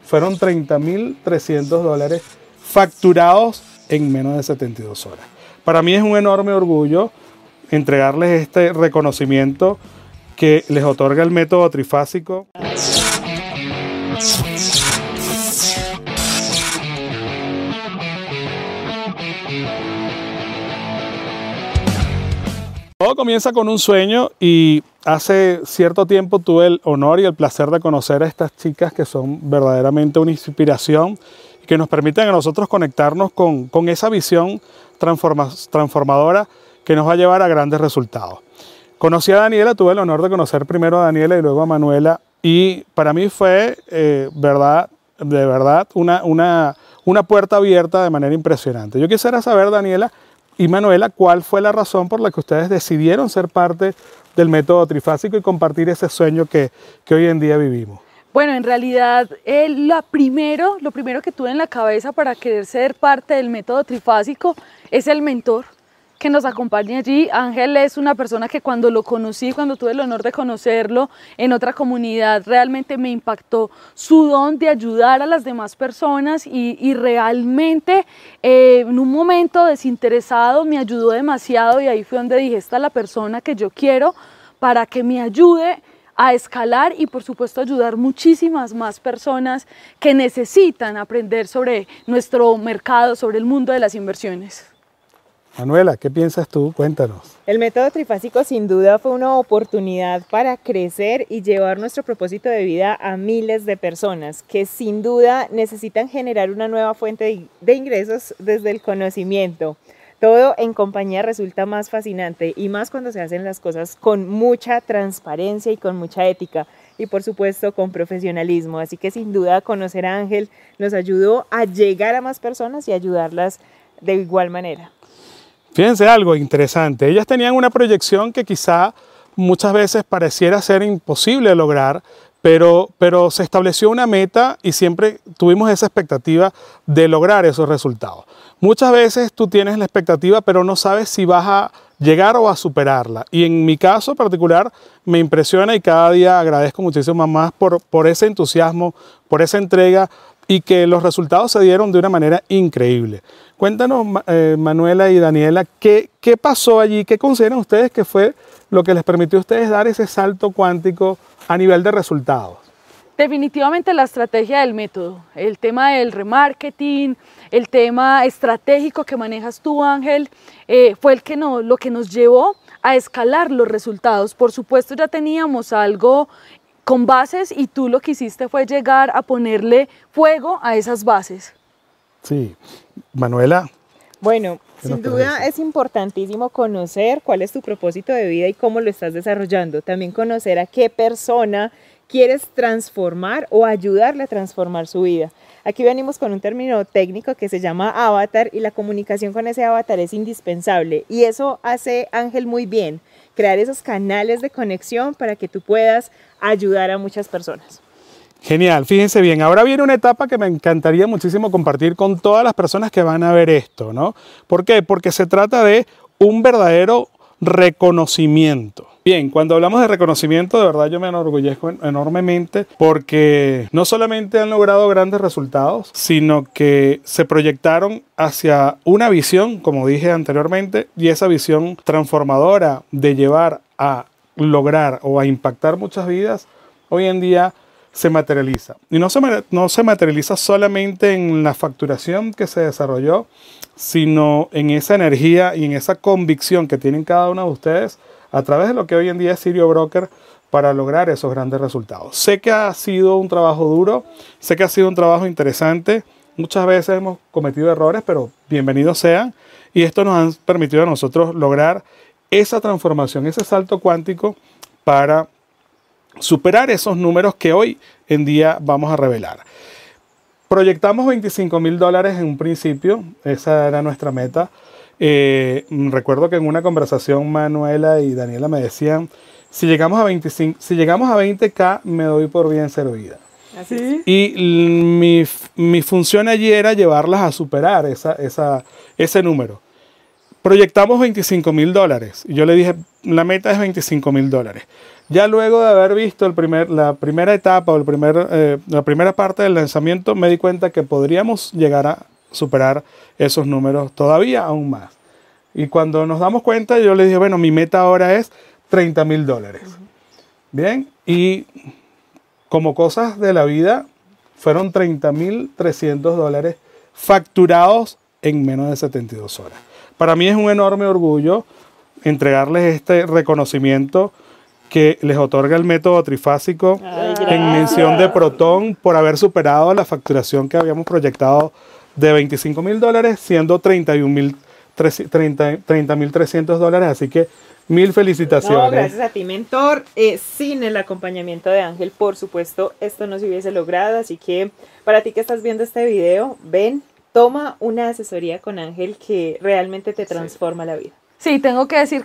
fueron $30.300 facturados en menos de 72 horas. Para mí es un enorme orgullo entregarles este reconocimiento que les otorga el método trifásico. Todo comienza con un sueño y hace cierto tiempo tuve el honor y el placer de conocer a estas chicas que son verdaderamente una inspiración y que nos permiten a nosotros conectarnos con esa visión transformadora que nos va a llevar a grandes resultados. Conocí a Daniela, tuve el honor de conocer primero a Daniela y luego a Manuela y para mí fue de verdad una puerta abierta de manera impresionante. Yo quisiera saber, Daniela y Manuela, ¿cuál fue la razón por la que ustedes decidieron ser parte del método trifásico y compartir ese sueño que hoy en día vivimos? Bueno, en realidad lo primero que tuve en la cabeza para querer ser parte del método trifásico es el mentor que nos acompaña allí. Ángel es una persona que cuando lo conocí, cuando tuve el honor de conocerlo en otra comunidad, realmente me impactó su don de ayudar a las demás personas y realmente en un momento desinteresado me ayudó demasiado y ahí fue donde dije, esta es la persona que yo quiero para que me ayude a escalar y por supuesto ayudar muchísimas más personas que necesitan aprender sobre nuestro mercado, sobre el mundo de las inversiones. Manuela, ¿qué piensas tú? Cuéntanos. El método trifásico sin duda fue una oportunidad para crecer y llevar nuestro propósito de vida a miles de personas que sin duda necesitan generar una nueva fuente de ingresos desde el conocimiento. Todo en compañía resulta más fascinante y más cuando se hacen las cosas con mucha transparencia y con mucha ética y por supuesto con profesionalismo. Así que sin duda conocer a Ángel nos ayudó a llegar a más personas y ayudarlas de igual manera. Fíjense algo interesante, ellas tenían una proyección que quizá muchas veces pareciera ser imposible de lograr, pero se estableció una meta y siempre tuvimos esa expectativa de lograr esos resultados. Muchas veces tú tienes la expectativa, pero no sabes si vas a llegar o a superarla. Y en mi caso particular me impresiona y cada día agradezco muchísimo más por ese entusiasmo, por esa entrega y que los resultados se dieron de una manera increíble. Cuéntanos, Manuela y Daniela, ¿qué pasó allí? ¿Qué consideran ustedes que fue lo que les permitió a ustedes dar ese salto cuántico a nivel de resultados? Definitivamente la estrategia del método, el tema del remarketing, el tema estratégico que manejas tú, Ángel, fue lo que nos llevó a escalar los resultados. Por supuesto ya teníamos algo con bases y tú lo que hiciste fue llegar a ponerle fuego a esas bases. Sí, Manuela. Bueno, sin duda es importantísimo conocer cuál es tu propósito de vida y cómo lo estás desarrollando. También conocer a qué persona quieres transformar o ayudarle a transformar su vida. Aquí venimos con un término técnico que se llama avatar y la comunicación con ese avatar es indispensable y eso hace Ángel muy bien, crear esos canales de conexión para que tú puedas ayudar a muchas personas. Genial, fíjense bien, ahora viene una etapa que me encantaría muchísimo compartir con todas las personas que van a ver esto, ¿no? ¿Por qué? Porque se trata de un verdadero reconocimiento. Bien, cuando hablamos de reconocimiento, de verdad yo me enorgullezco enormemente porque no solamente han logrado grandes resultados, sino que se proyectaron hacia una visión, como dije anteriormente, y esa visión transformadora de llevar a lograr o a impactar muchas vidas, hoy en día se materializa. Y no se materializa solamente en la facturación que se desarrolló, sino en esa energía y en esa convicción que tienen cada uno de ustedes a través de lo que hoy en día es Sirio Broker para lograr esos grandes resultados. Sé que ha sido un trabajo duro, sé que ha sido un trabajo interesante, muchas veces hemos cometido errores, pero bienvenidos sean, y esto nos ha permitido a nosotros lograr esa transformación, ese salto cuántico para superar esos números que hoy en día vamos a revelar. Proyectamos $25,000 en un principio, esa era nuestra meta. Recuerdo que en una conversación Manuela y Daniela me decían, si llegamos a 20K me doy por bien servida. ¿Sí? Y mi función allí era llevarlas a superar ese número. proyectamos $25.000 y yo le dije, la meta es $25.000. Ya luego de haber visto la primera etapa o la primera parte del lanzamiento, me di cuenta que podríamos llegar a superar esos números todavía aún más. Y cuando nos damos cuenta, yo le dije, bueno, mi meta ahora es $30.000. Bien, y como cosas de la vida, fueron $30.300 facturados en menos de 72 horas. Para mí es un enorme orgullo entregarles este reconocimiento que les otorga el método trifásico en mención de Proton por haber superado la facturación que habíamos proyectado de $25.000, siendo $30.300. Así que mil felicitaciones. No, gracias a ti, mentor. Sin el acompañamiento de Ángel, por supuesto, esto no se hubiese logrado. Así que para ti que estás viendo este video, ven, toma una asesoría con Ángel que realmente te transforma la vida. Sí, tengo que decir